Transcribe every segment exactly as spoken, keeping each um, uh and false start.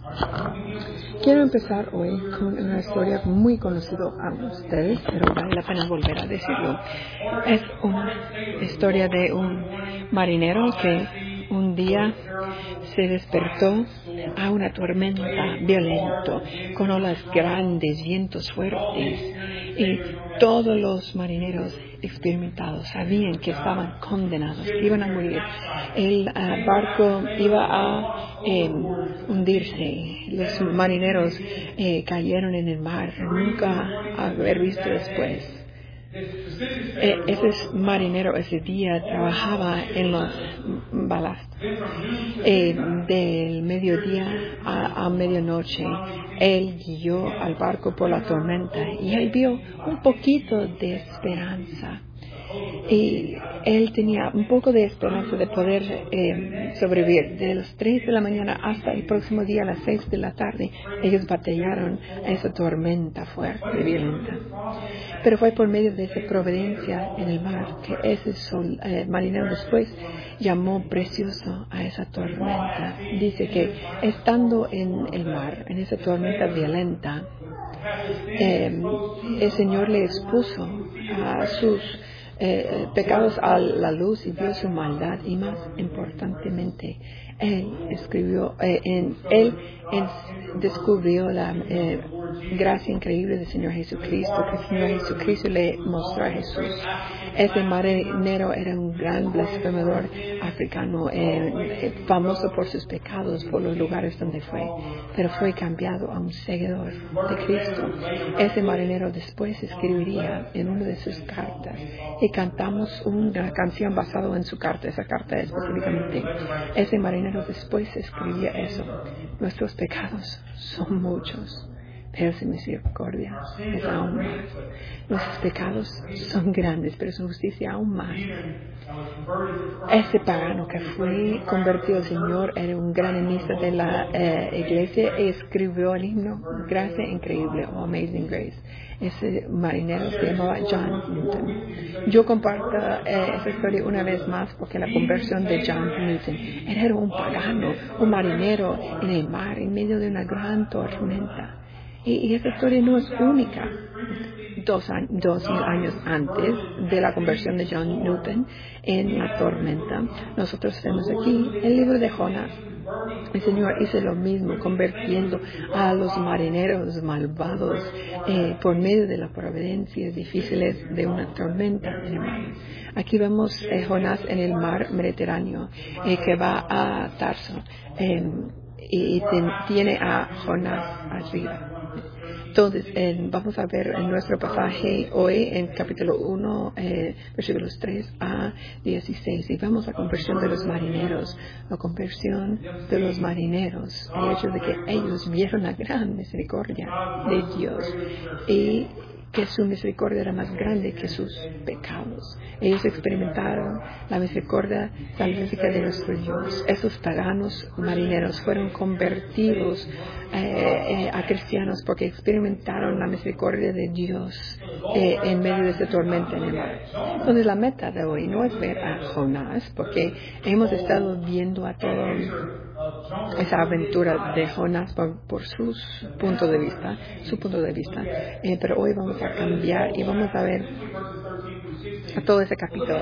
Quiero empezar hoy con una historia muy conocida a ustedes, pero vale la pena volver a decirlo. Es una historia de un marinero que un día se despertó a una tormenta violenta, con olas grandes, vientos fuertes, y todos los marineros experimentados sabían que estaban condenados, que iban a morir. El uh, barco iba a eh, hundirse. Los marineros eh, cayeron en el mar, nunca haber visto después. Eh, ese marinero ese día trabajaba en los balastos. Eh, del mediodía a, a medianoche, él guió al barco por la tormenta y él vio un poquito de esperanza. Y él tenía un poco de esperanza de poder eh, sobrevivir. De las tres de la mañana hasta el próximo día a las seis de la tarde, ellos batallaron a esa tormenta fuerte y violenta. Pero fue por medio de esa providencia en el mar que ese sol, eh, marinero después llamó precioso a esa tormenta. Dice que estando en el mar, en esa tormenta violenta, eh, el Señor le expuso a sus Eh, pecados a la luz y vio su maldad, y más importantemente él escribió eh, en él en, descubrió la eh, gracia increíble del Señor Jesucristo, que el Señor Jesucristo le mostró a Jesús. Ese marinero era un gran blasfemador africano, eh, famoso por sus pecados, por los lugares donde fue, pero fue cambiado a un seguidor de Cristo. Ese marinero después escribiría en una de sus cartas, y cantamos una canción basada en su carta, esa carta específicamente. Ese marinero después escribía eso: nuestros pecados son muchos, pero su misericordia es aún más. Nuestros pecados son grandes, pero su justicia aún más. Ese pagano que fue convertido al Señor era un gran enemigo de la eh, iglesia y escribió el himno Gracia Increíble o Amazing Grace. Ese marinero se llamaba John Newton. Yo comparto eh, esa historia una vez más porque la conversión de John Newton, él era un pagano, un marinero en el mar en medio de una gran tormenta. Y, y esa historia no es única. Dos, dos mil años antes de la conversión de John Newton en la tormenta, nosotros tenemos aquí el libro de Jonás. El Señor hizo lo mismo, convirtiendo a los marineros malvados eh, por medio de las providencias difíciles de una tormenta en el mar. Aquí vemos eh, Jonás en el mar Mediterráneo, eh, que va a Tarso, eh, y ten, tiene a Jonás arriba. Entonces, eh, vamos a ver en nuestro pasaje hoy en capítulo uno, eh, versículos tres a dieciséis. Y vamos a la conversión de los marineros, la conversión de los marineros, el hecho de que ellos vieron la gran misericordia de Dios y que su misericordia era más grande que sus pecados. Ellos experimentaron la misericordia salvífica de nuestro Dios. Esos paganos marineros fueron convertidos eh, eh, a cristianos porque experimentaron la misericordia de Dios eh, en medio de esa tormenta en el mar. Entonces la meta de hoy no es ver a Jonás, porque hemos estado viendo a todo esa aventura de Jonás por, por su punto de vista, su punto de vista. Eh, pero hoy vamos a cambiar y vamos a ver a todo ese capítulo,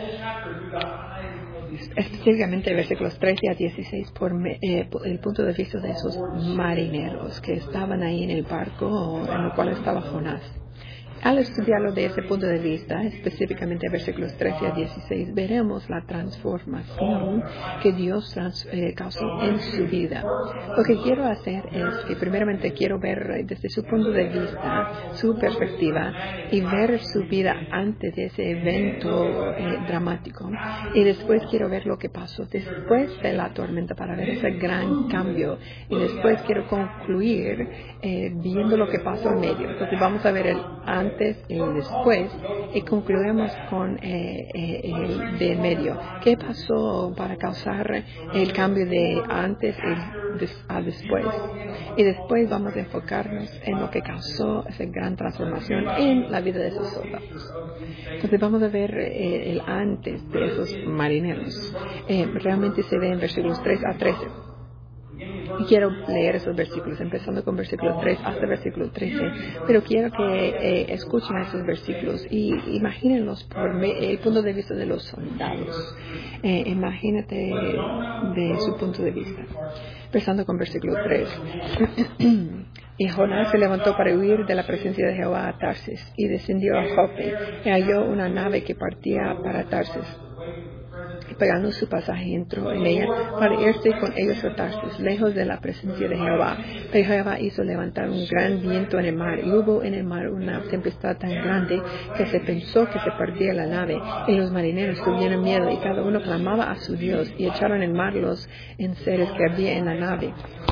específicamente versículos trece a dieciséis, por, me, eh, por el punto de vista de esos marineros que estaban ahí en el barco en el cual estaba Jonás. Al estudiarlo de ese punto de vista, específicamente versículos trece a dieciséis, veremos la transformación que Dios trans, eh, causó en su vida. Lo que quiero hacer es que primeramente quiero ver desde su punto de vista, su perspectiva, y ver su vida antes de ese evento eh, dramático. Y después quiero ver lo que pasó después de la tormenta para ver ese gran cambio. Y después quiero concluir eh, viendo lo que pasó en medio. Entonces vamos a ver el antes y el después y concluiremos con eh, eh, el de medio. ¿Qué pasó para causar el cambio de antes y des, a después? Y después vamos a enfocarnos en lo que causó esa gran transformación en la vida de esos soldados. Entonces vamos a ver eh, el antes de esos marineros. Eh, realmente se ve en versículos tres a trece. Y quiero leer esos versículos, empezando con versículo tres hasta versículo trece. Pero quiero que eh, escuchen esos versículos y imagínenlos por me, el punto de vista de los soldados. Eh, imagínate de su punto de vista. Empezando con versículo tres. Y Jonás se levantó para huir de la presencia de Jehová a Tarsis, y descendió a Jope, y halló una nave que partía para Tarsis. Y pagando su pasaje, entró en ella para irse con ellos a Tarsis, lejos de la presencia de Jehová. Pero Jehová hizo levantar un gran viento en el mar, y hubo en el mar una tempestad tan grande que se pensó que se perdía la nave. Y los marineros tuvieron miedo, y cada uno clamaba a su Dios, y echaron en mar los enseres que había en la nave.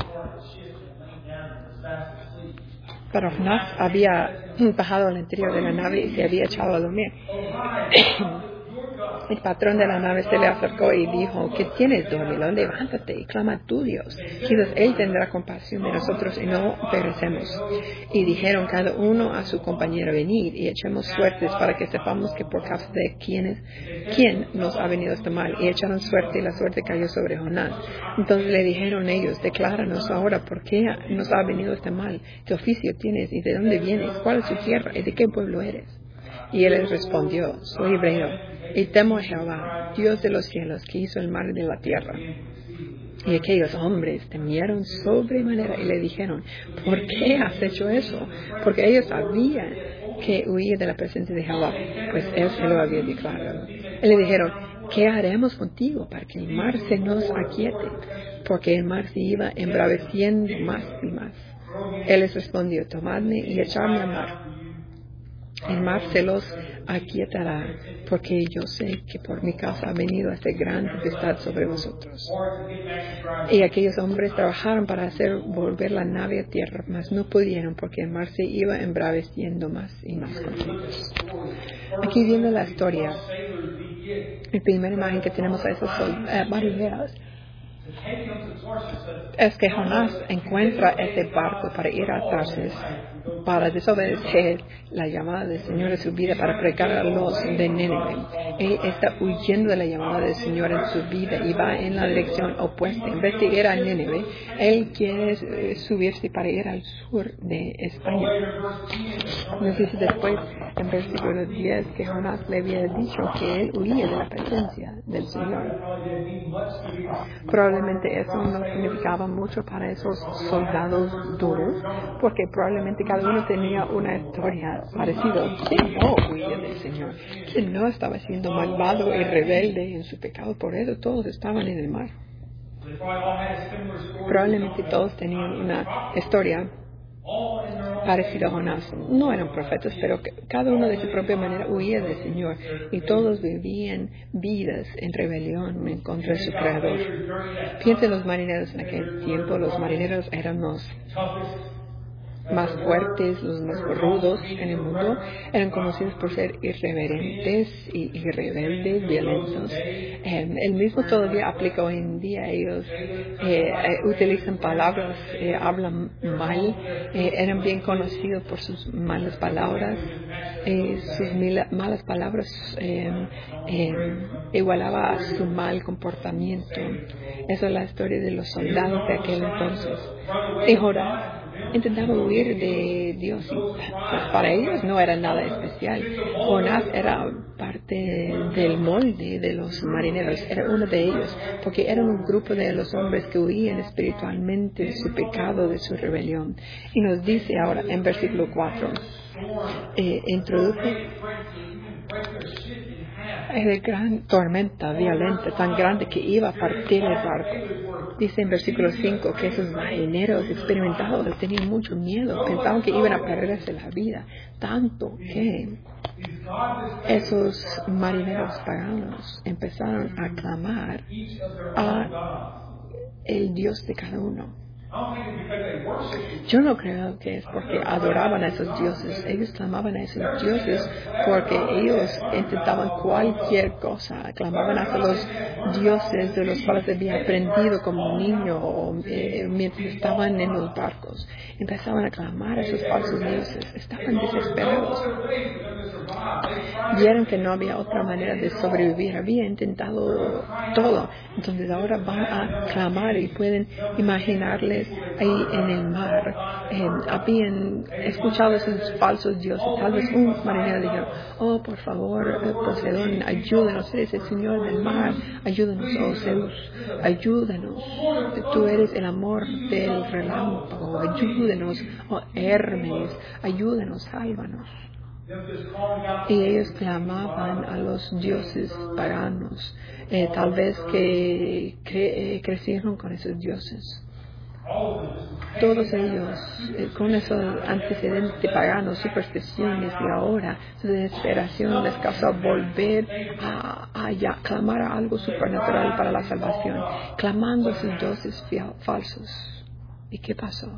Pero Jonás había bajado al interior de la nave y se había echado a dormir. El patrón de la nave se le acercó y dijo: ¿Qué tienes, dormilón? Levántate y clama a tu Dios. Quizás Él tendrá compasión de nosotros y no perecemos. Y dijeron cada uno a su compañero: venid y echemos suertes para que sepamos que por causa de quién, quién nos ha venido este mal. Y echaron suerte y la suerte cayó sobre Jonás. Entonces le dijeron ellos: decláranos ahora por qué nos ha venido este mal. ¿Qué oficio tienes y de dónde vienes? ¿Cuál es tu tierra y de qué pueblo eres? Y él les respondió: soy hebreo, y temo a Jehová, Dios de los cielos, que hizo el mar y de la tierra. Y aquellos hombres temieron sobremanera y le dijeron: ¿por qué has hecho eso? Porque ellos sabían que huía de la presencia de Jehová, pues él se lo había declarado. Y le dijeron: ¿qué haremos contigo para que el mar se nos aquiete? Porque el mar se iba embraveciendo más y más. Él les respondió: tomadme y echadme al mar. El mar se los aquietará, porque yo sé que por mi causa ha venido esta gran tempestad sobre vosotros. Y aquellos hombres trabajaron para hacer volver la nave a tierra, mas no pudieron, porque el mar se iba embraveciendo más y más con ellos. Aquí viene la historia. La primera imagen que tenemos a esos uh, marineros es que Jonás encuentra ese barco para ir a Tarsis, para desobedecer la llamada del Señor en su vida, para predicar a los de Nínive. Él está huyendo de la llamada del Señor en su vida y va en la dirección opuesta. En vez de ir a Nínive, él quiere eh, subirse para ir al sur de España. Nos dice después, en versículo diez, que Jonás le había dicho que él huía de la presencia del Señor. Probablemente eso no significaba mucho para esos soldados duros, porque probablemente cada uno tenía una historia parecida. ¿Quién no huía del Señor? ¿Quién no estaba siendo malvado y rebelde en su pecado? Por eso todos estaban en el mar. Probablemente todos tenían una historia parecida a Jonás. No eran profetas, pero cada uno de su propia manera huía del Señor, y todos vivían vidas en rebelión en contra de su Creador. Piensen los marineros en aquel tiempo. Los marineros eran los más fuertes, los más rudos en el mundo. Eran conocidos por ser irreverentes y, y rebeldes, violentos. Eh, el mismo todavía aplica hoy en día. Ellos eh, eh, utilizan palabras, eh, hablan mal, eh, eran bien conocidos por sus malas palabras. Eh, sus mila, malas palabras eh, eh, igualaba a su mal comportamiento. Esa es la historia de los soldados de aquel entonces. Y Jonás intentaba huir de Dios, y pues para ellos no era nada especial. Jonás era parte del molde de los marineros, era uno de ellos, porque eran un grupo de los hombres que huían espiritualmente de su pecado, de su rebelión. Y nos dice ahora en versículo cuatro, eh, introduce una gran tormenta violenta, tan grande que iba a partir el barco. Dice en versículo cinco que esos marineros experimentados tenían mucho miedo, pensaban que iban a perderse la vida, tanto que esos marineros paganos empezaron a clamar a el Dios de cada uno. Yo no creo que es porque adoraban a esos dioses. Ellos clamaban a esos dioses porque ellos intentaban cualquier cosa. Clamaban a los dioses de los cuales habían aprendido como niño o eh, mientras estaban en los barcos. Empezaban a clamar a esos falsos dioses. Estaban desesperados. Vieron que no había otra manera de sobrevivir. Había intentado todo. Entonces ahora van a clamar y pueden imaginarles ahí en el mar. Eh, habían escuchado esos falsos dioses. Tal vez un marinero dijo, oh, por favor, eh, Poseidón, ayúdanos. Eres el Señor del mar. Ayúdanos, oh Zeus. Ayúdanos. Tú eres el amor del relámpago. Ayúdanos, oh Hermes. Ayúdanos, sálvanos. Y ellos clamaban a los dioses paganos, eh, tal vez que cre- eh, crecieron con esos dioses. Todos ellos, eh, con esos antecedentes paganos, supersticiones, y ahora su desesperación les causó volver a, a ya, clamar a algo supernatural para la salvación, clamando a sus dioses fia- falsos. ¿Y qué pasó?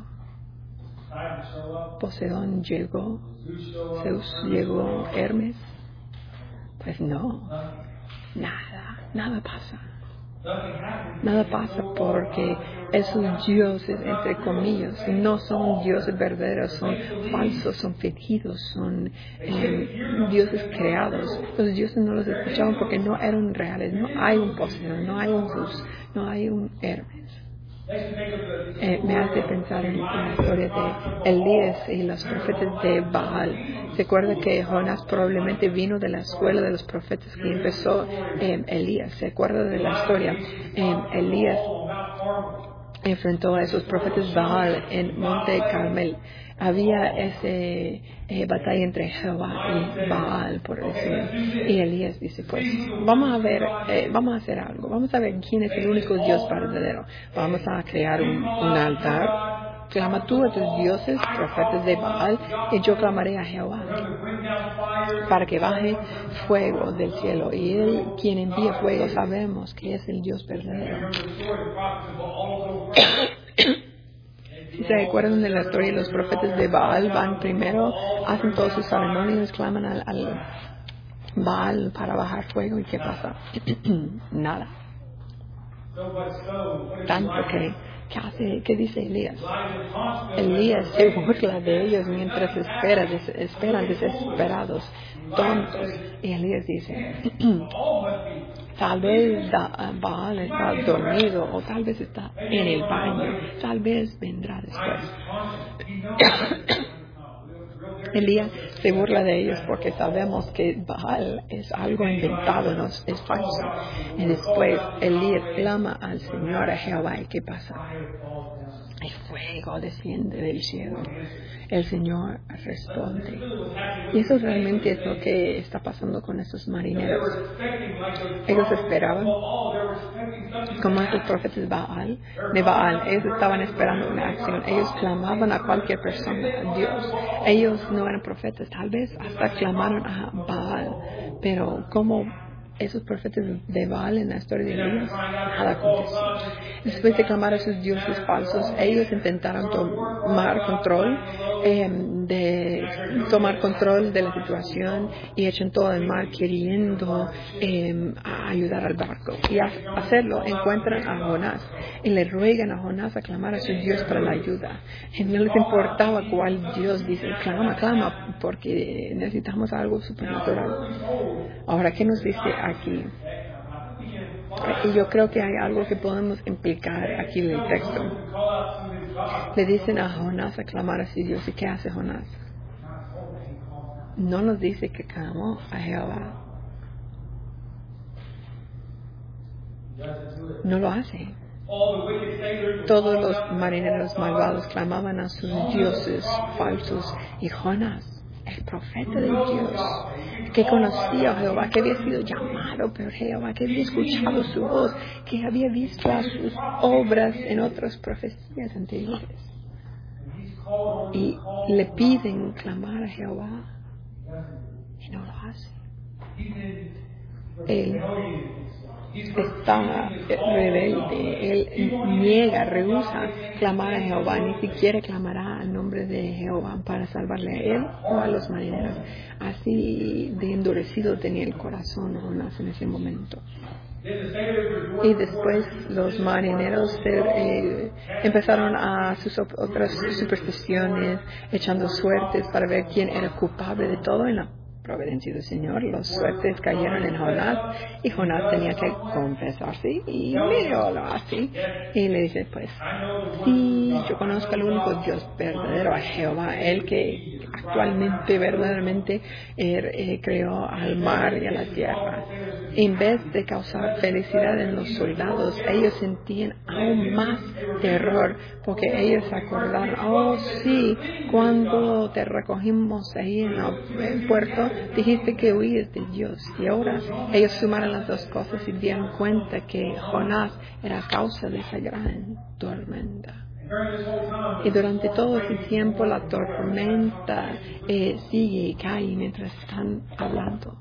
Poseidón llegó, Zeus llegó, Hermes. Pues no, nada, nada pasa. Nada pasa porque esos dioses, entre comillas, no son dioses verdaderos, son falsos, son fingidos, son eh, dioses creados. Los dioses no los escuchaban porque no eran reales. No hay un Poseidón, no hay un Zeus, no hay un Hermes. Eh, me hace pensar en, en la historia de Elías y los profetas de Baal. Se acuerda que Jonás probablemente vino de la escuela de los profetas que empezó eh, Elías. Se acuerda de la historia. Eh, Elías enfrentó a esos profetas Baal en Monte Carmel. Había esa eh, batalla entre Jehová y Baal, por decirlo. Y Elías dice, pues, vamos a ver, eh, vamos a hacer algo. Vamos a ver quién es el único Dios verdadero. Vamos a crear un, un altar. Clama tú a tus dioses, profetas de Baal, y yo clamaré a Jehová para que baje fuego del cielo. Y Él, quien envía fuego, sabemos que es el Dios verdadero. Si se acuerdan de la historia, los profetas de Baal van primero, hacen todos sus ceremonias, claman al, al Baal para bajar fuego. ¿Y qué pasa? Nada. Tanto que, ¿qué hace? ¿Qué dice Elías? Elías se burla de ellos mientras espera, des, esperan desesperados, tontos. Y Elías dice, tal vez da, Baal está dormido o tal vez está en el baño, tal vez vendrá después. Elías se burla de ellos porque sabemos que Baal es algo inventado, no es falso. Y después Elías clama al Señor, a Jehová, ¿y qué pasa? El fuego desciende del cielo. El Señor responde. Y eso realmente es lo que está pasando con esos marineros. Ellos esperaban, como esos profetas Baal, de Baal, ellos estaban esperando una acción. Ellos clamaban a cualquier persona, a Dios. Ellos no eran profetas, tal vez hasta clamaron a Baal. Pero como esos profetas de Baal en la historia de Elías, nada aconteció. Después de clamar a sus dioses falsos, ellos intentaron tomar control eh, de tomar control de la situación y echan todo el mar queriendo eh, ayudar al barco. Y al hacerlo encuentran a Jonás y le ruegan a Jonás a clamar a su Dios para la ayuda. Y no les importaba cuál Dios, dice, clama, clama, porque necesitamos algo supernatural. Ahora, ¿qué nos dice aquí? Y yo creo que hay algo que podemos implicar aquí en el texto. Le dicen a Jonás a clamar a su Dios. ¿Y qué hace Jonás? No nos dice que clamó a Jehová. No lo hace. Todos los marineros malvados clamaban a sus dioses falsos. Y Jonás, el profeta de Dios, que conocía a Jehová, que había sido llamado por Jehová, que había escuchado su voz, que había visto a sus obras en otras profecías anteriores. Y le piden clamar a Jehová y no lo hace. Él está rebelde, él niega, rehúsa clamar a Jehová, ni siquiera clamará al nombre de Jehová para salvarle a él o a los marineros. Así de endurecido tenía el corazón Jonás en ese momento. Y después los marineros se, eh, empezaron a sus otras supersticiones, echando suertes para ver quién era culpable de todo en la providencia del Señor. Los suertes cayeron en Jonás y Jonás tenía que confesarse y miró así y le dice, pues, sí, yo conozco al único Dios verdadero, a Jehová, el que actualmente verdaderamente eh, eh, creó al mar y a la tierra. En vez de causar felicidad en los soldados, ellos sentían aún más terror, porque ellos se acordaron, oh sí, cuando te recogimos ahí en el puerto, dijiste que huíes de Dios. Y ahora ellos sumaron las dos cosas y dieron cuenta que Jonás era causa de esa gran tormenta. Y durante todo ese tiempo la tormenta eh, sigue y cae mientras están hablando.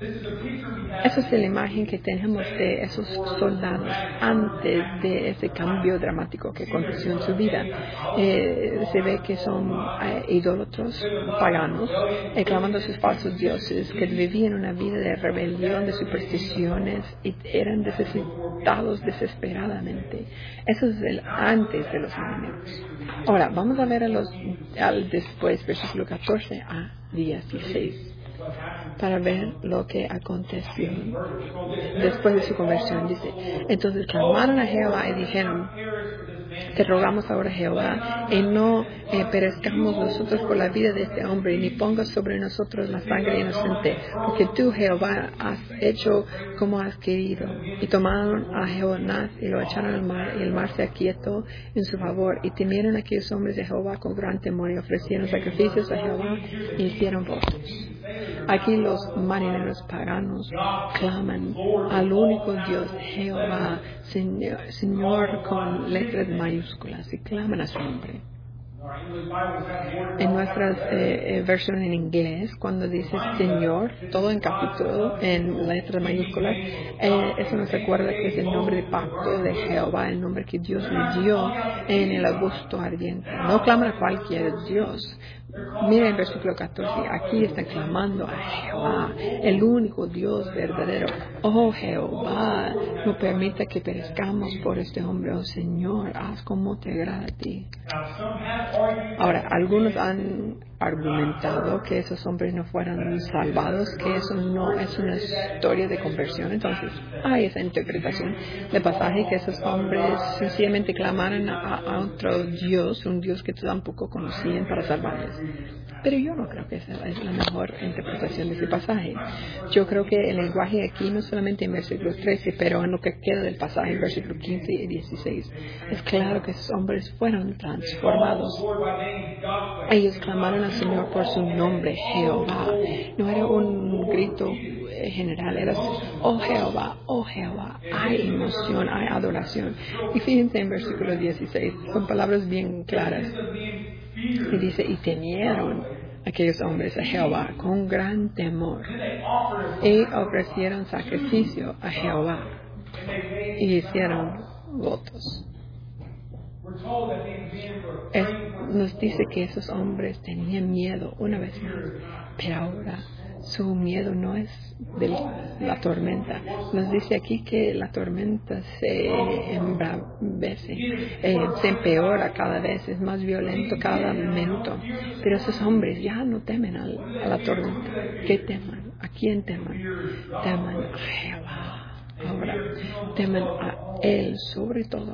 Esa es la imagen que tenemos de esos soldados antes de ese cambio dramático que aconteció en su vida. Eh, se ve que son eh, idólatros, paganos, eh, clamando a sus falsos dioses, que vivían una vida de rebelión, de supersticiones y eran necesitados desesperadamente. Eso es el antes de los marineros. Ahora, vamos a ver a los, al después, versículo catorce a dieciséis. Para ver lo que aconteció después de su conversión. Dice, entonces clamaron a Jehová y dijeron, te rogamos ahora Jehová, y no eh, perezcamos nosotros por la vida de este hombre, ni pongas sobre nosotros la sangre inocente, porque tú Jehová has hecho como has querido. Y tomaron a Jonás y lo echaron al mar, y el mar se aquietó en su favor, y temieron aquellos hombres de Jehová con gran temor, y ofrecieron sacrificios a Jehová y hicieron votos. Aquí los marineros paganos claman al único Dios, Jehová, Señor, Señor con letras mayúsculas, y claman a su nombre. En nuestras eh, eh, versiones en inglés, cuando dice Señor, todo en capítulo, en letras mayúsculas, eh, eso nos recuerda que es el nombre de pacto de Jehová, el nombre que Dios le dio en el agosto ardiente. No claman a cualquier Dios. Mira el versículo catorce, aquí están clamando a Jehová, el único Dios verdadero. Oh Jehová, no permita que perezcamos por este hombre. Oh Señor, haz como te agrada a ti. Ahora, algunos han argumentado que esos hombres no fueran salvados, que eso no es una historia de conversión. Entonces, hay esa interpretación del pasaje, que esos hombres sencillamente clamaron a, a otro Dios, un Dios que tampoco conocían, para salvarles. Pero yo no creo que esa es la mejor interpretación de ese pasaje. Yo creo que el lenguaje aquí, no solamente en versículo trece, pero en lo que queda del pasaje, en versículo quince y dieciséis, es claro que esos hombres fueron transformados. Ellos clamaron al Señor por su nombre, Jehová. No era un grito general, era oh Jehová, oh Jehová. Hay emoción, hay adoración. Y fíjense en versículo dieciséis, son palabras bien claras. Y dice, y temieron aquellos hombres a Jehová con gran temor, y ofrecieron sacrificio a Jehová, y hicieron votos. Es, nos dice que esos hombres tenían miedo una vez más, pero ahora su miedo no es de la tormenta. Nos dice aquí que la tormenta se embravece, eh, se empeora cada vez, es más violento cada minuto. Pero esos hombres ya no temen a, a la tormenta. ¿Qué teman? ¿A quién teman? Teman a Jehová. Ahora, temen a Él sobre todo.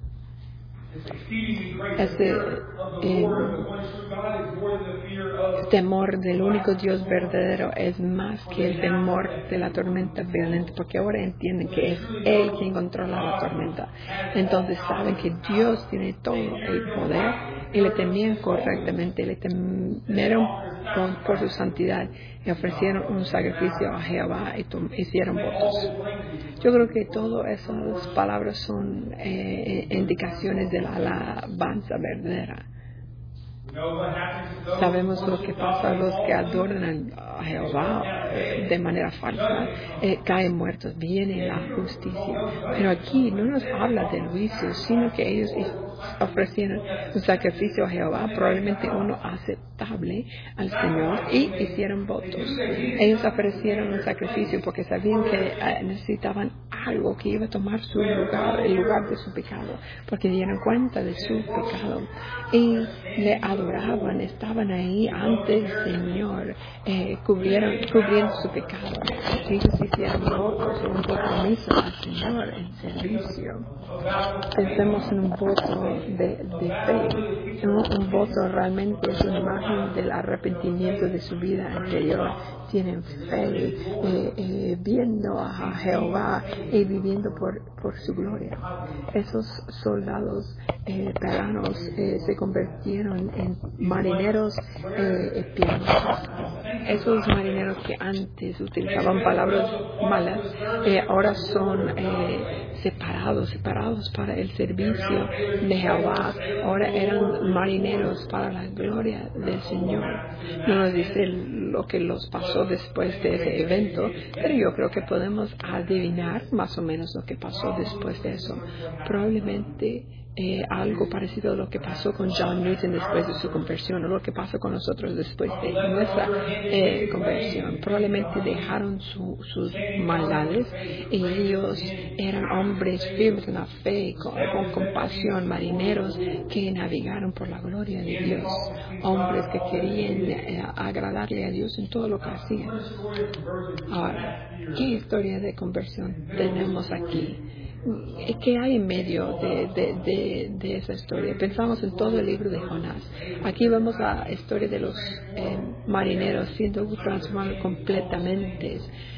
Ese eh, temor del único Dios verdadero es más que el temor de la tormenta violenta, porque ahora entienden que es Él quien controla la tormenta. Entonces saben que Dios tiene todo el poder y le temían correctamente, le temieron por, por su santidad y ofrecieron un sacrificio a Jehová y hicieron votos. Yo creo que todas esas palabras son eh, indicaciones de la alabanza verdadera. Sabemos lo que pasa a los que adoran a Jehová eh, de manera falsa, eh, caen muertos, viene la justicia. Pero aquí no nos habla del juicio, sino que ellos ofrecieron un sacrificio a Jehová, probablemente uno aceptable al Señor, y hicieron votos. Ellos ofrecieron un sacrificio porque sabían que eh, necesitaban algo que iba a tomar su lugar, el lugar de su pecado, porque dieron cuenta de su pecado y le adoraban, estaban ahí ante el Señor, eh, cubrieron, cubriendo su pecado. Ellos hicieron votos, un compromiso al Señor en servicio. Pensemos en un voto de, de fe. Un, un voto realmente es una imagen del arrepentimiento de su vida anterior. Tienen fe, eh, eh, viendo a Jehová y viviendo por, por su gloria. Esos soldados eh, paganos eh, se convirtieron en marineros eh, piadosos. Esos marineros que antes utilizaban palabras malas, eh, ahora son eh, separados, separados para el servicio de Jehová. Ahora eran marineros para la gloria del Señor. No nos dice lo que los pasó después de ese evento, pero yo creo que podemos adivinar más o menos lo que pasó después de eso. Probablemente Eh, algo parecido a lo que pasó con John Newton después de su conversión, o lo que pasó con nosotros después de nuestra eh, conversión. Probablemente dejaron su, sus maldades y ellos eran hombres firmes en la fe, con, con compasión, marineros que navegaron por la gloria de Dios, hombres que querían eh, agradarle a Dios en todo lo que hacían. Ahora, ¿qué historia de conversión tenemos aquí? ¿Qué hay en medio de, de, de, de esa historia? Pensamos en todo el libro de Jonás. Aquí vemos la historia de los eh, marineros siendo transformados completamente.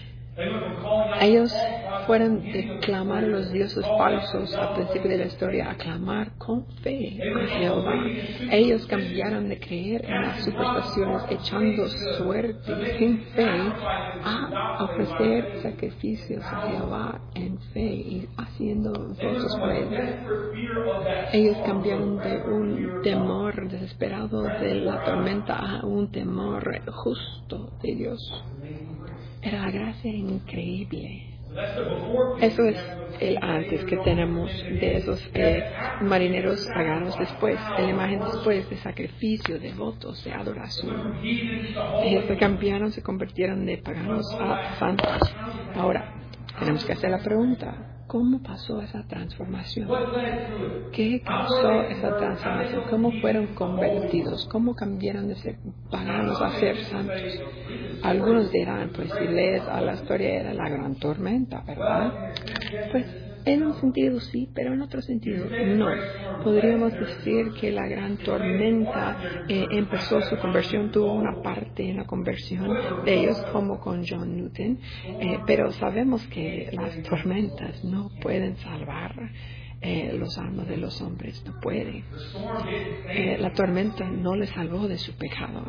Ellos fueron de clamar a los dioses falsos al principio de la historia, a clamar con fe a Jehová. Ellos cambiaron de creer en las supersticiones, echando suerte sin fe, a ofrecer sacrificios a Jehová en fe y haciendo votos por él. Ellos cambiaron de un temor desesperado de la tormenta a un temor justo de Dios. Era la gracia increíble. Eso es el antes que tenemos de esos eh, marineros paganos después, de la imagen después de sacrificio, de votos, de adoración. Ellos se cambiaron, se convirtieron de paganos a santos. Ahora, tenemos que hacer la pregunta. ¿Cómo pasó esa transformación? ¿Qué causó esa transformación? ¿Cómo fueron convertidos? ¿Cómo cambiaron de ser paganos a ser santos? Algunos dirán, pues si lees a la historia era la gran tormenta, ¿verdad? Pues en un sentido sí, pero en otro sentido no. Podríamos decir que la gran tormenta eh, empezó su conversión, tuvo una parte en la conversión de ellos, como con John Newton, eh, pero sabemos que las tormentas no pueden salvar eh, los almas de los hombres, no puede. Eh, la tormenta no les salvó de su pecado,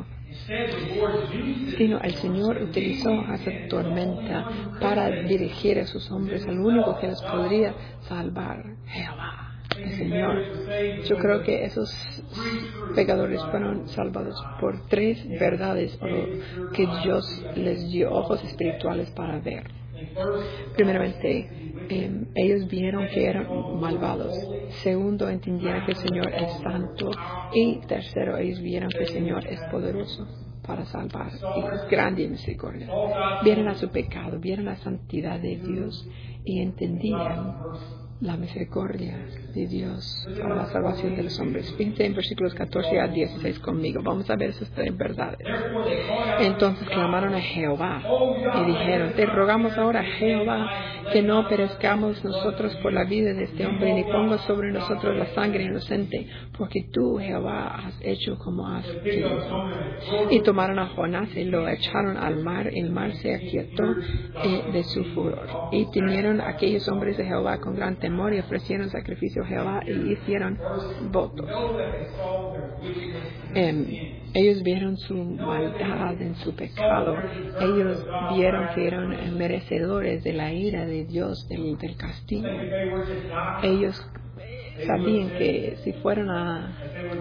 sino el Señor utilizó esa tormenta para dirigir a sus hombres al único que los podría salvar, Jehová, el Señor. Yo creo que esos pecadores fueron salvados por tres verdades que Dios les dio ojos espirituales para ver. Primeramente, eh, ellos vieron que eran malvados. Segundo, entendieron que el Señor es santo. Y tercero, ellos vieron que el Señor es poderoso para salvar y es grande en misericordia. Vieron a su pecado, vieron la santidad de Dios y entendían la misericordia de Dios para la salvación de los hombres. Fíjense en versículos catorce a dieciséis conmigo. Vamos a ver esas tres verdades. Entonces clamaron a Jehová y dijeron: te rogamos ahora, Jehová, que no perezcamos nosotros por la vida de este hombre, ni pongas sobre nosotros la sangre inocente, porque tú, Jehová, has hecho como has querido. Y tomaron a Jonás y lo echaron al mar. El mar se aquietó eh, de su furor. Y temieron aquellos hombres de Jehová con gran temor y ofrecieron sacrificio a Jehová y hicieron votos. Eh, ellos vieron su maldad en su pecado. Ellos vieron que eran merecedores de la ira de Dios, del, del castigo. Ellos sabían que si fueran a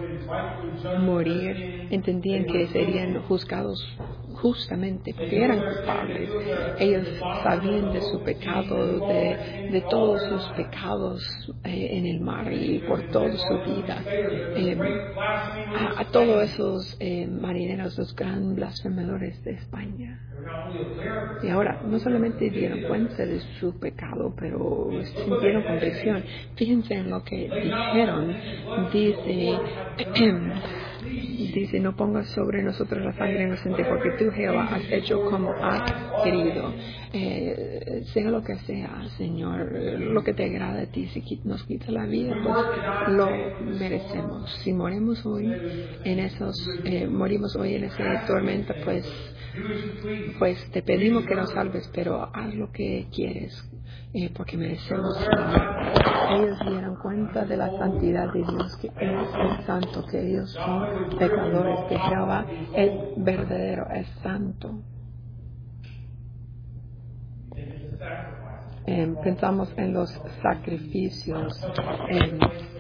morir, entendían que serían juzgados justamente porque eran culpables. Ellos sabían de su pecado, de, de todos sus pecados eh, en el mar y por toda su vida. Eh, a, a todos esos eh, marineros, los gran blasfemadores de España. Y ahora, no solamente dieron cuenta de su pecado, pero sintieron convicción. Fíjense en lo que dijeron. Dice, dice, no pongas sobre nosotros la sangre inocente, porque tú, Jehová, has hecho como has querido. Eh, sea lo que sea, Señor, lo que te agrada a ti. Si nos quita la vida, pues lo merecemos. Si morimos hoy en esos, eh, morimos hoy en esa tormenta, pues Pues te pedimos que nos salves, pero haz lo que quieres, eh, porque merecemos la muerte. Ellos dieron cuenta de la santidad de Dios, que Él es santo, que ellos son pecadores, que Jehová es verdadero, es santo. Eh, pensamos en los sacrificios eh,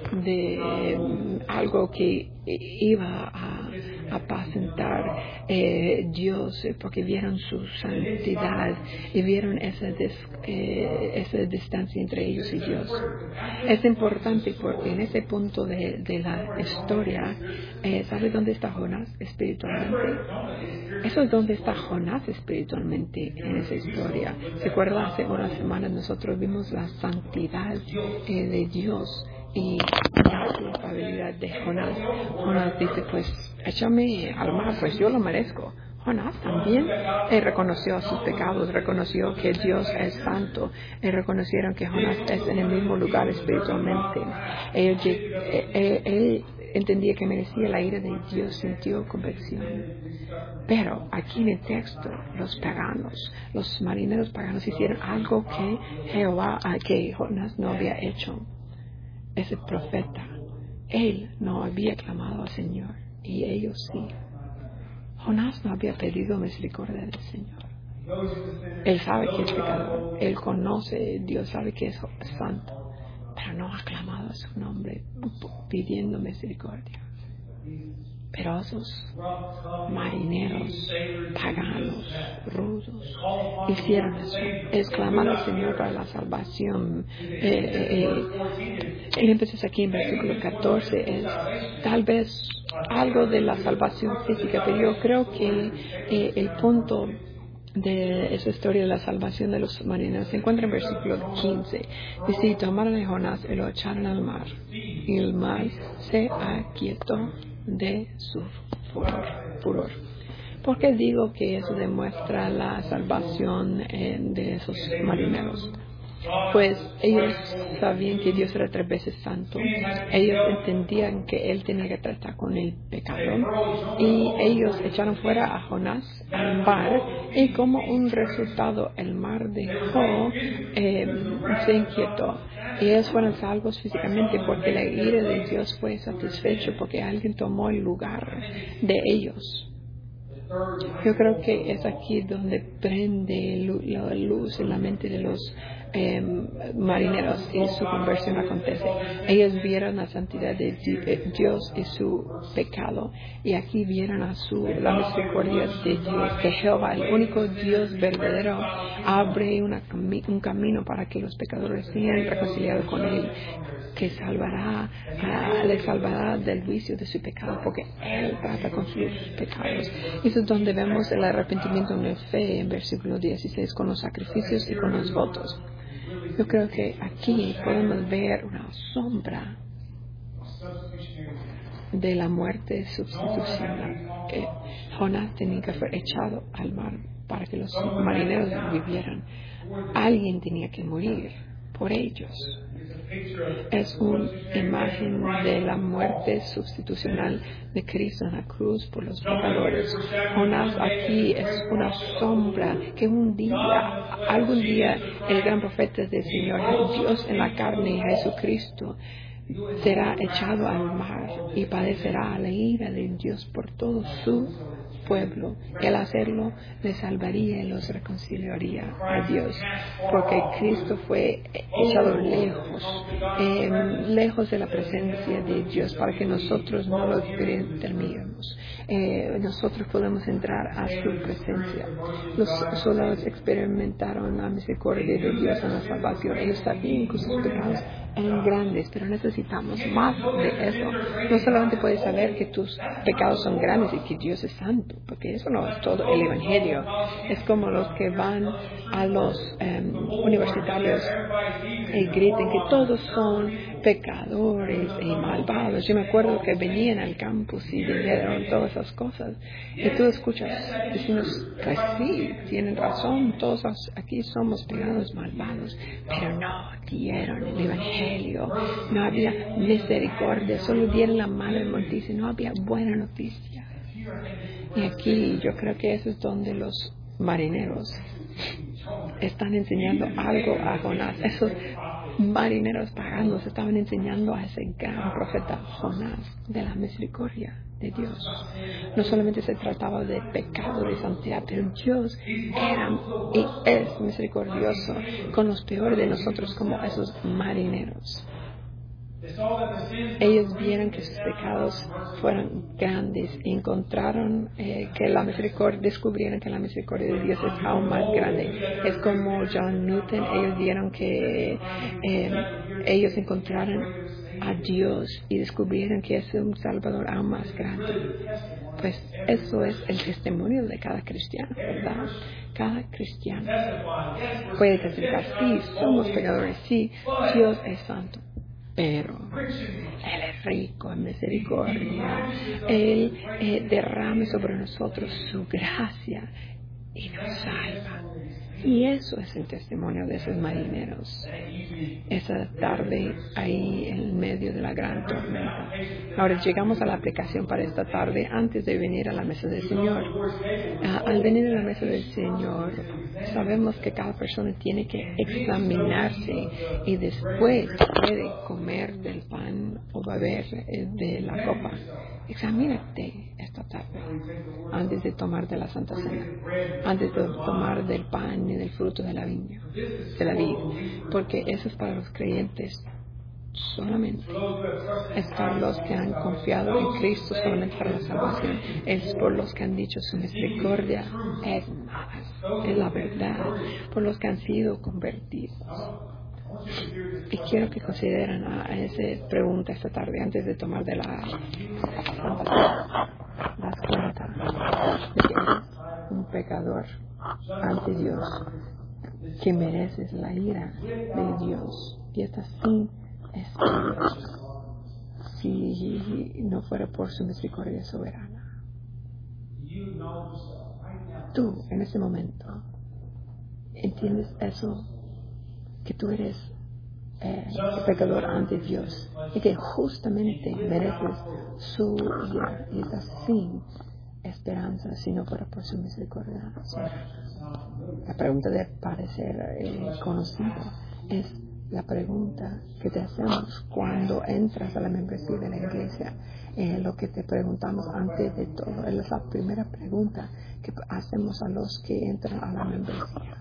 de eh, algo que iba a apacentar eh, Dios, eh, porque vieron su santidad y vieron esa, des, eh, esa distancia entre ellos y Dios. Es importante porque en ese punto de, de la historia, eh, ¿sabe dónde está Jonás espiritualmente? Eso es donde está Jonás espiritualmente en esa historia. ¿Se acuerdan? Hace unas semanas nosotros vimos la santidad eh, de Dios y la culpabilidad de Jonás. Jonás dice, pues, échame al mar, pues yo lo merezco. Jonás también él reconoció sus pecados, reconoció que Dios es santo, y reconocieron que Jonás es en el mismo lugar espiritualmente. Él, él, él entendía que merecía la ira de Dios, sintió convicción. Pero aquí en el texto, los paganos, los marineros paganos hicieron algo que Jehová, que Jonás no había hecho. Ese profeta, él no había clamado al Señor y ellos sí. Jonás no había pedido misericordia del Señor. Él sabe que es pecador, él conoce, Dios sabe que es santo, pero no ha clamado a su nombre pidiendo misericordia. Pero esos marineros paganos, rudos, hicieron eso. Es clamar al Señor para la salvación. Eh, eh, el énfasis aquí en versículo catorce es tal vez algo de la salvación física, pero yo creo que eh, el punto de esa historia de la salvación de los marineros se encuentra en versículo quince. Dice, y tomaron a Jonás y lo echaron al mar, y el mar se aquietó de su furor. furor. ¿Por qué digo que eso demuestra la salvación eh, de esos marineros? Pues ellos sabían que Dios era tres veces santo. Ellos entendían que Él tenía que tratar con el pecado. Y ellos echaron fuera a Jonás al mar. Y como un resultado, el mar dejó, eh, se inquietó. Y ellos fueron salvos físicamente porque la ira de Dios fue satisfecho, porque alguien tomó el lugar de ellos. Yo creo que es aquí donde prende la luz en la mente de los eh, marineros y su conversión acontece. Ellos vieron la santidad de Dios y su pecado, y aquí vieron a su, la misericordia de Dios, que Jehová, el único Dios verdadero, abre una, un camino para que los pecadores sean reconciliados con Él, que salvará, uh, le salvará del juicio de su pecado, porque Él trata con sus pecados. Eso es donde vemos el arrepentimiento en la fe en versículo dieciséis, con los sacrificios y con los votos. Yo creo que aquí podemos ver una sombra de la muerte sustitucional. Eh, Jonás tenía que ser echado al mar para que los marineros vivieran. Alguien tenía que morir por ellos. Es una imagen de la muerte sustitucional de Cristo en la cruz por los pecadores. Jonás aquí es una sombra que un día, algún día, el gran profeta del Señor, Dios en la carne, Jesucristo, será echado al mar y padecerá la ira de Dios por todo su pueblo. Y al hacerlo, le salvaría y los reconciliaría a Dios, porque Cristo fue echado lejos, eh, lejos de la presencia de Dios, para que nosotros no lo terminemos. Eh, nosotros podemos entrar a su presencia. Los soldados experimentaron la misericordia de Dios en la salvación. Ellos sabían que sus pecados eran grandes, pero necesitamos más de eso. No solamente puedes saber que tus pecados son grandes y que Dios es santo, porque eso no es todo el Evangelio. Es como los que van a los um, universitarios y gritan que todos son pecadores y malvados. Yo me acuerdo que venían al campus y dijeron todas esas cosas. Y tú escuchas diciendo, pues sí, tienen razón, todos aquí somos pecadores malvados. Pero no dieron el Evangelio, no había misericordia, solo dieron la mala noticia, no había buena noticia. Y aquí yo creo que eso es donde los marineros están enseñando algo a Jonás. Esos marineros paganos estaban enseñando a ese gran profeta Jonás de la misericordia de Dios. No solamente se trataba de pecado, de santidad, pero Dios era y es misericordioso con los peores de nosotros, como esos marineros. Ellos vieron que sus pecados fueron grandes y encontraron eh, que la misericordia, descubrieron que la misericordia de Dios es aún más grande. Es como John Newton, ellos vieron que eh, ellos encontraron a Dios y descubrieron que es un Salvador aún más grande. Pues eso es el testimonio de cada cristiano, ¿verdad? Cada cristiano puede testificar, sí, somos pecadores, sí, Dios es santo. Pero Él es rico en misericordia. Él eh, derrama sobre nosotros su gracia y nos salva. Y eso es el testimonio de esos marineros. Esa tarde ahí en medio de la gran tormenta. Ahora llegamos a la aplicación para esta tarde antes de venir a la mesa del Señor. Uh, al venir a la mesa del Señor, sabemos que cada persona tiene que examinarse y después puede comer del pan o beber de la copa. Examínate esta tarde antes de tomar de la Santa Cena, antes de tomar del pan y del fruto de la viña, de la vid, porque eso es para los creyentes solamente. Es para los que han confiado en Cristo solamente para la salvación. Es por los que han dicho su misericordia es más, es la verdad, por los que han sido convertidos. Y quiero que consideren a esa pregunta esta tarde antes de tomar de la Santa Cena. Das cuenta de que eres un pecador ante Dios, que mereces la ira de Dios y estás sin esperanza si no fuera por su misericordia soberana. Tú en ese momento entiendes eso, que tú eres eh, pecador ante Dios y que justamente mereces su ira y estás sin esperanza si no fuera por su misericordia soberana. La pregunta de parecer eh, conocida es la pregunta que te hacemos cuando entras a la membresía de la iglesia. Eh, lo que te preguntamos antes de todo es la primera pregunta que hacemos a los que entran a la membresía.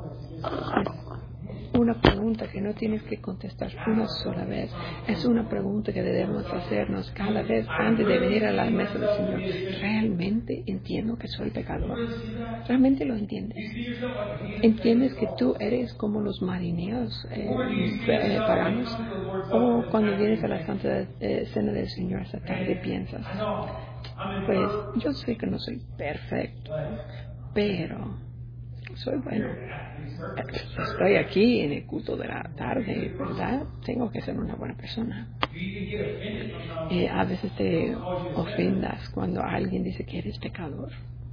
Es una pregunta que no tienes que contestar una sola vez. Es una pregunta que debemos hacernos cada vez antes de venir a la mesa del Señor. ¿Realmente entiendo que soy pecador? ¿Realmente lo entiendes? ¿Entiendes que tú eres como los marineros eh, eh, paganos? O cuando vienes a la Santa eh, Cena del Señor esta tarde piensas, pues yo sé que no soy perfecto, pero soy bueno. Estoy aquí en el culto de la tarde, ¿verdad? Tengo que ser una buena persona. Eh, a veces te ofendas cuando alguien dice que eres pecador.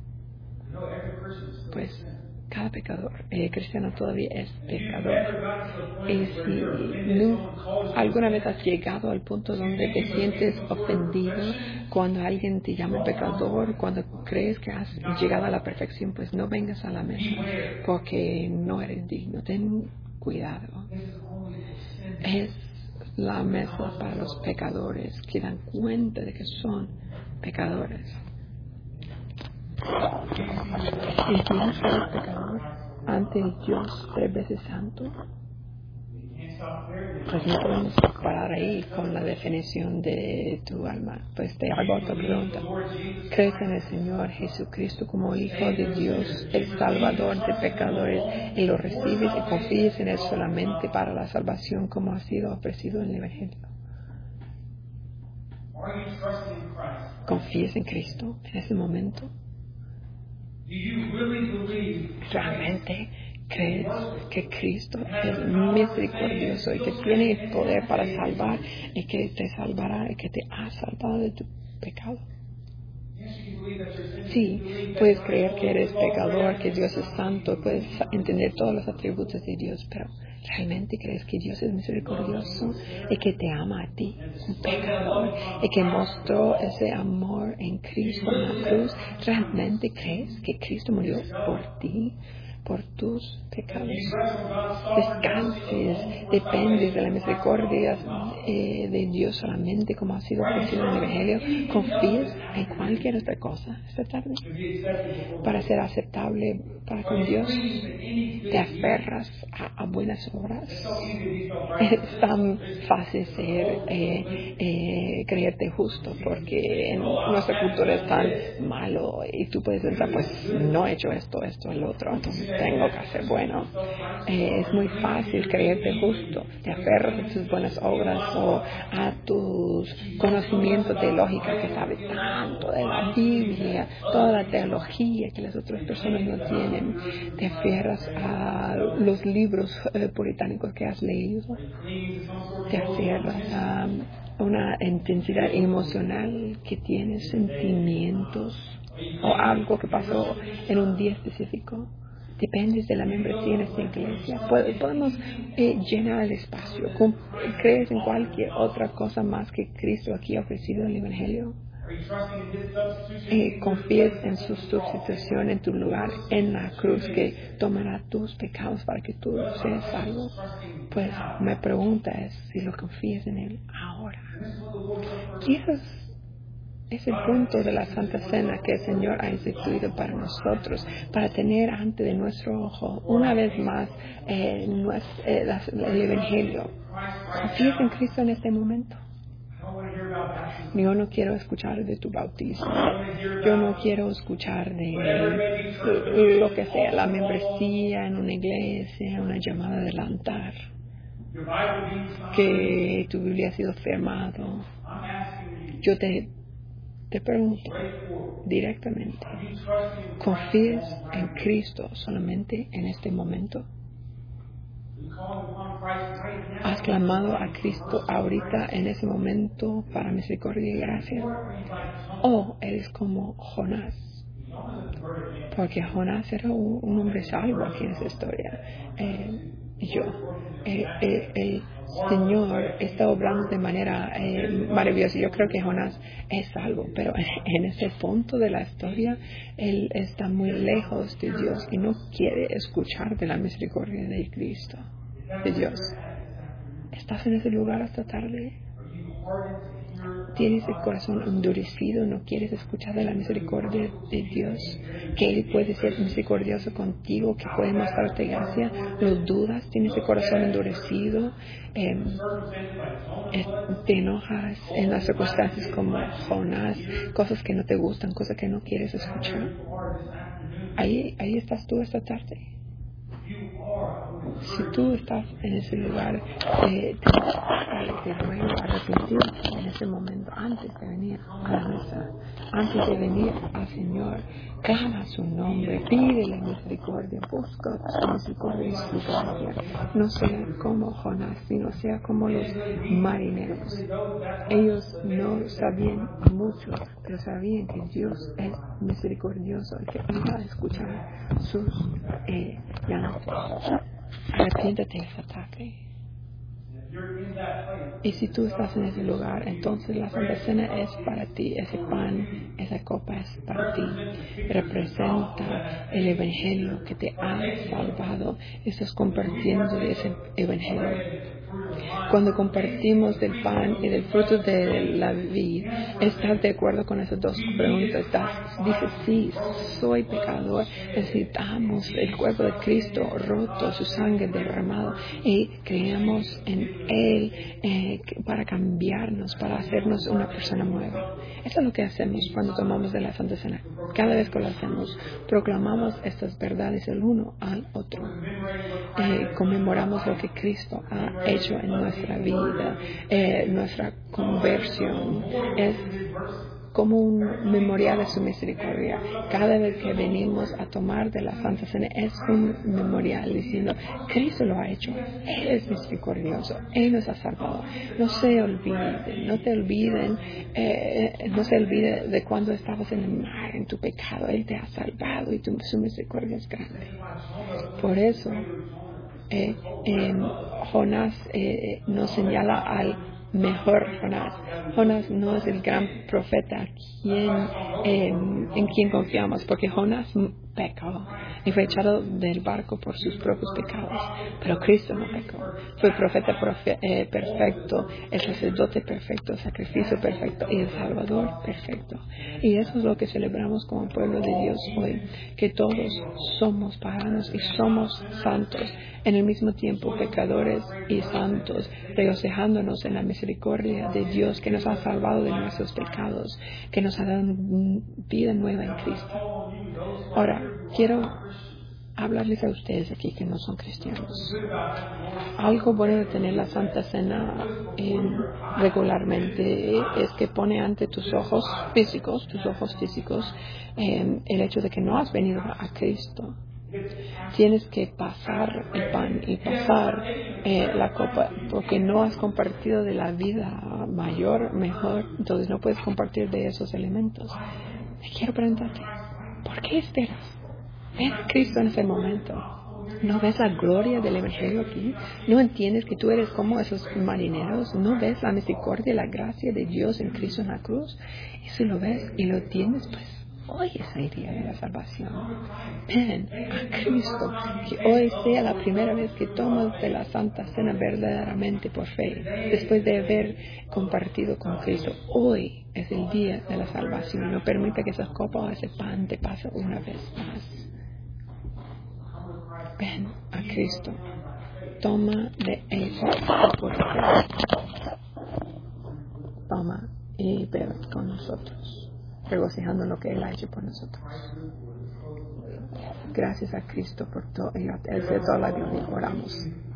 Pues cada pecador eh, cristiano todavía es pecador. Y si no, alguna vez has llegado al punto donde te sientes ofendido cuando alguien te llama pecador, cuando crees que has llegado a la perfección, pues no vengas a la mesa porque no eres digno. Ten cuidado. Es la mesa para los pecadores que dan cuenta de que son pecadores. ¿Y quieres ser pecador ante Dios tres veces santo? Pues no podemos parar ahí con la definición de tu alma. Pues te hago otra pregunta. ¿Crees en el Señor Jesucristo como Hijo de Dios, el Salvador de pecadores, y lo recibes y confías en Él solamente para la salvación como ha sido ofrecido en el Evangelio? ¿Confías en Cristo en ese momento? ¿Realmente crees que Cristo es misericordioso y que tiene el poder para salvar y que te salvará y que te ha salvado de tu pecado? Sí, puedes creer que eres pecador, que Dios es santo, puedes entender todos los atributos de Dios, pero ¿realmente crees que Dios es misericordioso y que te ama a ti, un pecador, y que mostró ese amor en Cristo en la cruz? ¿Realmente crees que Cristo murió por ti, por tus pecados? Descanses, dependes de la misericordia eh, de Dios solamente como ha sido ofrecido en el Evangelio. ¿Confías en cualquier otra cosa esta tarde para ser aceptable para con Dios? ¿Te aferras a, a buenas obras? Es tan fácil ser eh, eh, creerte justo porque en nuestra cultura es tan malo y tú puedes pensar, pues no he hecho esto, esto, el otro, entonces tengo que hacer bueno. Eh, es muy fácil creerte justo. Te aferras a tus buenas obras o a tus conocimientos de lógica que sabes tanto de la Biblia, toda la teología que las otras personas no tienen. Te aferras a los libros eh, puritánicos que has leído. Te aferras a una intensidad emocional que tienes, sentimientos o algo que pasó en un día específico. Dependes de la membresía en esta iglesia. Podemos eh, llenar el espacio. ¿Crees en cualquier otra cosa más que Cristo aquí ha ofrecido en el Evangelio? Eh, ¿Confías en su sustitución en tu lugar en la cruz que tomará tus pecados para que tú seas salvo? Pues mi pregunta es si lo confías en Él ahora. Y eso es Es el punto de la Santa Cena que el Señor ha instituido para nosotros, para tener ante de nuestro ojo una vez más eh, nuestro, eh, las, el Evangelio. ¿Confías en Cristo en este momento? Yo no quiero escuchar de tu bautismo. Yo no quiero escuchar de eh, lo que sea, la membresía en una iglesia, una llamada del altar, que tu Biblia ha sido firmado. Yo te Te pregunto directamente, ¿confías en Cristo solamente en este momento? ¿Has clamado a Cristo ahorita en ese momento para misericordia y gracia? ¿O eres como Jonás? Porque Jonás era un, un hombre salvo aquí en esta historia. Eh, yo, eh, eh, el Señor está obrando de manera eh, maravillosa. Yo creo que Jonás es salvo, pero en ese punto de la historia, él está muy lejos de Dios y no quiere escuchar de la misericordia de Cristo, de Dios. ¿Estás en ese lugar esta tarde? ¿Tienes el corazón endurecido? ¿No quieres escuchar de la misericordia de Dios? Que Él puede ser misericordioso contigo, que puede mostrarte gracia. ¿Lo dudas? ¿Tienes el corazón endurecido? Eh, eh, ¿Te enojas en las circunstancias como Jonás? Cosas que no te gustan, cosas que no quieres escuchar. Ahí, ahí estás tú esta tarde. Si tú estás en ese lugar, eh, te, te ruego arrepentirte en ese momento, antes de venir a la mesa, antes de venir al Señor. Clama su nombre, pídele misericordia, busca su misericordia y su gracia. No sea como Jonás, sino sea como los marineros. Ellos no sabían mucho, pero sabían que Dios es misericordioso y que iba a escuchar sus eh, llantos. Arrepiéntate esta tarde. Y si tú estás en ese lugar, entonces la Santa Cena es para ti. Ese pan, esa copa es para ti. Representa el Evangelio que te ha salvado. Estás compartiendo ese Evangelio. Cuando compartimos del pan y del fruto de la vid, ¿estás de acuerdo con esas dos preguntas? Dices, sí, soy pecador, necesitamos el cuerpo de Cristo roto, su sangre derramada, y creemos en Él eh, para cambiarnos, para hacernos una persona nueva. Eso es lo que hacemos cuando tomamos de la Santa Cena. Cada vez que lo hacemos, proclamamos estas verdades el uno al otro. Eh, conmemoramos lo que Cristo ha hecho en nuestra vida, eh, nuestra conversión. Es como un memorial de su misericordia. Cada vez que venimos a tomar de la Santa Cena es un memorial diciendo, Cristo lo ha hecho, Él es misericordioso, Él nos ha salvado. No se olviden, no te olviden, eh, no se olvide de cuando estabas en el mar, en tu pecado, Él te ha salvado y tu, su misericordia es grande. Por eso, eh, eh, Jonás eh, nos señala al mejor Jonás. Jonás no es el gran profeta quien, eh, en quien confiamos, porque Jonás pecó y fue echado del barco por sus propios pecados, pero Cristo no pecó. Fue el profeta profe- eh, perfecto, el sacerdote perfecto, el sacrificio perfecto y el salvador perfecto. Y eso es lo que celebramos como pueblo de Dios hoy, que todos somos paganos y somos santos, en el mismo tiempo pecadores y santos, regocijándonos en la misericordia de Dios que nos ha salvado de nuestros pecados, que nos ha dado vida nueva en Cristo. Ahora, quiero hablarles a ustedes aquí que no son cristianos. Algo bueno de tener la Santa Cena eh, regularmente es que pone ante tus ojos físicos, tus ojos físicos, eh, el hecho de que no has venido a Cristo. Tienes que pasar el pan y pasar eh, la copa porque no has compartido de la vida mayor, mejor, entonces no puedes compartir de esos elementos. Quiero preguntarte, ¿por qué esperas? Ven a Cristo en ese momento. ¿No ves la gloria del Evangelio aquí? ¿No entiendes que tú eres como esos marineros? ¿No ves la misericordia y la gracia de Dios en Cristo en la cruz? Y si lo ves y lo tienes, pues hoy es el día de la salvación. Ven a Cristo, que hoy sea la primera vez que tomas de la Santa Cena verdaderamente por fe, después de haber compartido con Cristo. Hoy es el día de la salvación. No permita que esa copa o ese pan te pase una vez más. Ven a Cristo. Toma de esa por fe. Toma y bebe con nosotros, regocijando en lo que Él ha hecho por nosotros. Gracias a Cristo por todo. Él hace toda la gloria. Oramos.